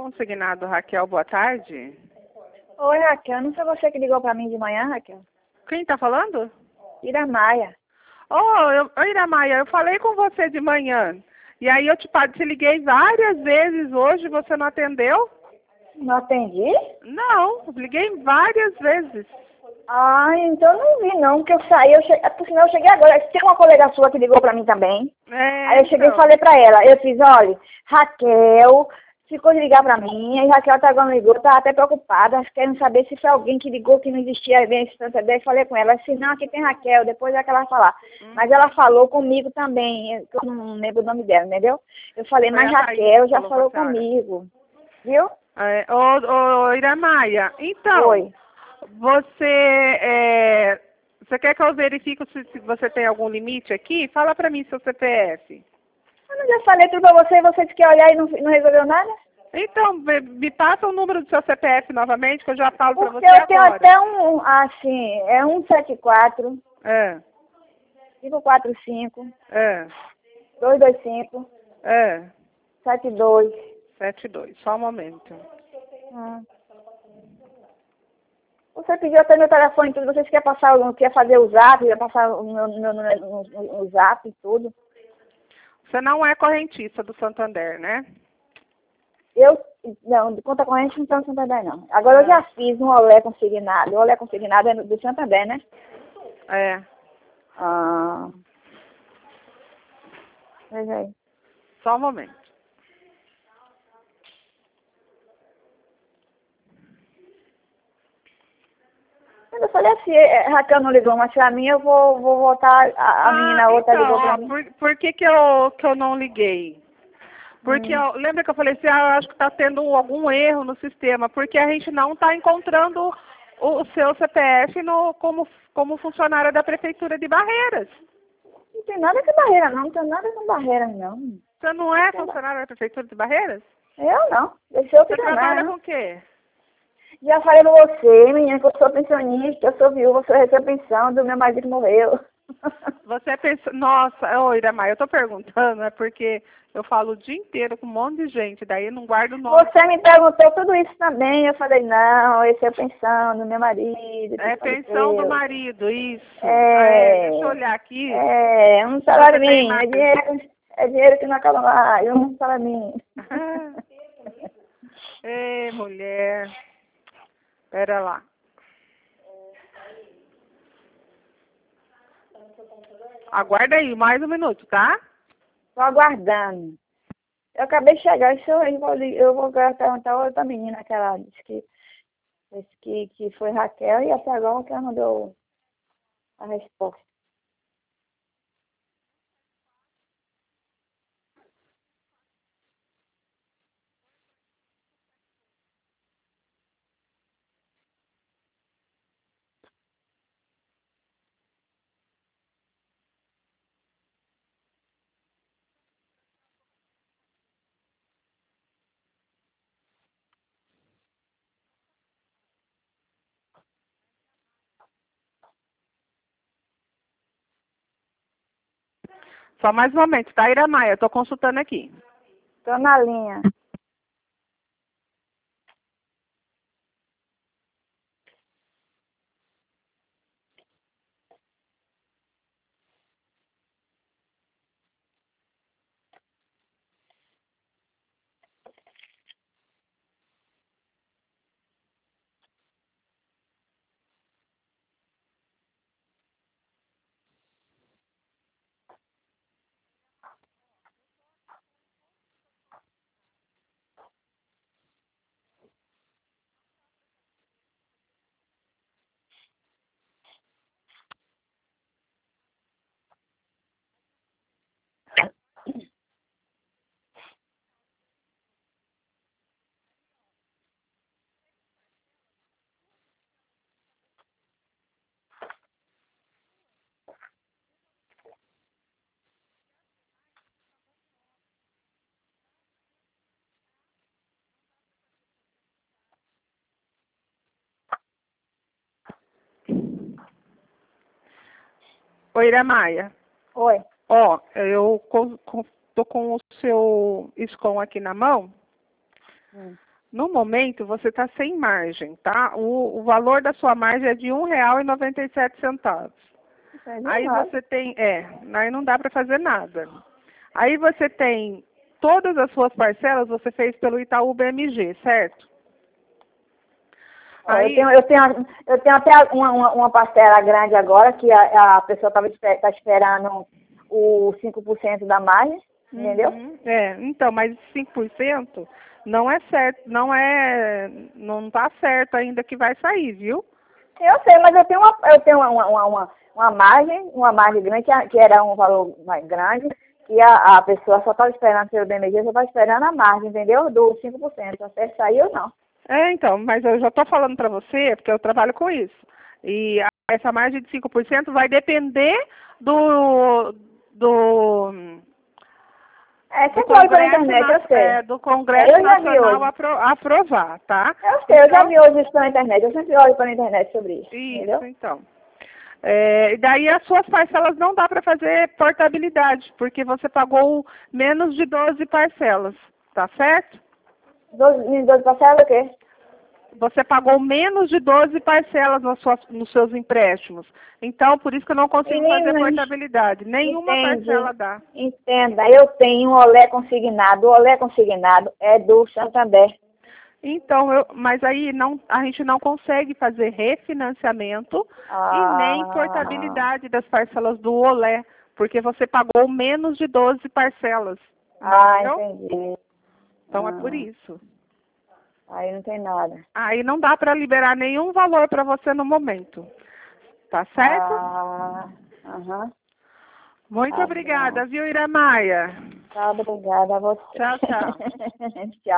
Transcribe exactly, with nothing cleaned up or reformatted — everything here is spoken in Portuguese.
Consignado, Raquel, boa tarde. Oi, Raquel, não foi você que ligou pra mim de manhã, Raquel? Quem tá falando? Iramaia. Oh, eu, Oi, Iramaia, eu falei com você de manhã. E aí eu te, te liguei várias vezes hoje, você não atendeu? Não atendi? Não, liguei várias vezes. Ah, então eu não vi não, porque eu saí, eu cheguei, por sinal eu cheguei agora. Tem uma colega sua que ligou pra mim também. É, Aí eu cheguei então. e falei pra ela, eu fiz, olha, Raquel ficou de ligar pra mim, aí Raquel tá agora não ligou, tava até preocupada, querendo saber se foi alguém que ligou que não existia bem esse tanto ideia. Falei com ela, ela disse, não, aqui tem Raquel, depois é que ela vai falar. Hum. Mas ela falou comigo também, que eu não lembro o nome dela, entendeu? Eu falei, Foi mas a Thaís Raquel que já falou com a falou senhora. comigo, viu? É, ô, ô, Iramaia, então, Oi. você, é, você quer que eu verifique se, se você tem algum limite aqui? Fala pra mim seu C P F. Eu não já falei tudo pra você e você disse que ia olhar e não, não resolveu nada? Então, me, me passa o número do seu C P F novamente, que eu já falo pra Porque você eu tenho agora. até um, assim, é um sete quatro, É, cinco quatro cinco, é, dois dois cinco, é, sete dois. sete dois, só um momento. Hum. Você pediu até meu telefone e tudo, vocês querem passar, o- quer fazer o zap, quer passar o meu, meu, meu, o, o zap e tudo. Você não é correntista do Santander, né? Eu, não, de conta corrente não está no Santander, não. Agora eu já fiz um olé consignado. O olé consignado é do Santander, né? É. Ah. Veja aí. Só um momento. Eu falei assim, é, Raquel não ligou, mas pra mim eu vou, vou voltar, a, a Ah, menina outra então, ligou pra ó, mim. por, por que que eu, que eu não liguei? Porque, Hum. eu, lembra que eu falei assim, ah, eu acho que está tendo algum erro no sistema, porque a gente não está encontrando o, o seu C P F no, como, como funcionária da Prefeitura de Barreiras. Não tem nada com barreira, não. Não tem nada com barreira, não. Você não é Não tem funcionária da Prefeitura de Barreiras? Eu não. Deixa eu Você ficar trabalha não. com o quê? Já falei pra você, menina, que eu sou pensionista, eu sou viúva, eu sou recebo pensão do meu marido morreu. Você pensa, nossa, ô Iramar, eu tô perguntando, é porque eu falo o dia inteiro com um monte de gente, daí eu não guardo o nome. Você me perguntou tudo isso também, eu falei, não, esse é a pensão do meu marido. É Que pensão do faleceu. marido, isso. É, Ah, é, deixa eu olhar aqui. é, um Se salário você tem mínimo, é mais. dinheiro, é dinheiro que não acaba mais, um salário mínimo. Ei, mulher. Pera lá. Aguarda aí mais um minuto, tá? Tô aguardando. Eu acabei de chegar, isso eu vou, eu vou perguntar a outra menina que ela disse que, disse que, que foi Raquel e até agora que ela não deu a resposta. Só mais um momento, tá, Iramaia? Eu tô consultando aqui. Tô na linha. Oi, Iramaia. Oi. Ó, eu co- co- tô com o seu SCOM aqui na mão. Hum. No momento, você está sem margem, tá? O, o valor da sua margem é de um real e noventa e sete centavos. Aí você tem, é, aí não dá para fazer nada. Aí você tem todas as suas parcelas, você fez pelo Itaú B M G, certo? Aí, eu, tenho, eu, tenho, eu tenho até uma, uma, uma parcela grande agora, que a, a pessoa estava tá esperando o cinco por cento da margem, uhum. Entendeu? É, então, mas cinco por cento não é certo, não é, não está certo ainda que vai sair, viu? Eu sei, mas eu tenho uma, eu tenho uma, uma, uma, uma margem, uma margem grande, que, que era um valor mais grande, que a, a pessoa só estava esperando pelo B M G, só estava esperando a margem, entendeu? Do cinco por cento, até sair ou não. É, então, mas eu já estou falando para você, porque eu trabalho com isso. E a, essa margem de cinco por cento vai depender do... do é, do Congresso, Congresso, internet, na, eu sei. é, do Congresso eu Nacional apro, aprovar, tá? Eu sei, então, eu já vi hoje isso pela internet, eu sempre olho pela internet sobre isso, Isso, entendeu? então. É, daí as suas parcelas não dá para fazer portabilidade, porque você pagou menos de doze parcelas, tá certo? doze, doze parcelas o quê? Você pagou menos de doze parcelas nas suas, nos seus empréstimos. Então, por isso que eu não consigo Menina, fazer portabilidade. Nenhuma entende, parcela dá. Entenda, eu tenho um olé consignado. O olé consignado é do Santander. Então, eu, mas aí não, a gente não consegue fazer refinanciamento ah. e nem portabilidade das parcelas do olé, porque você pagou menos de doze parcelas. Ah, entendeu? entendi. Então, ah. é por isso. Aí não tem nada. Aí não dá para liberar nenhum valor para você no momento. Tá certo? Ah, aham. Muito Tá obrigada, bom. viu, Iramaia? Tá, obrigada a você. Tchau, tchau. Tchau.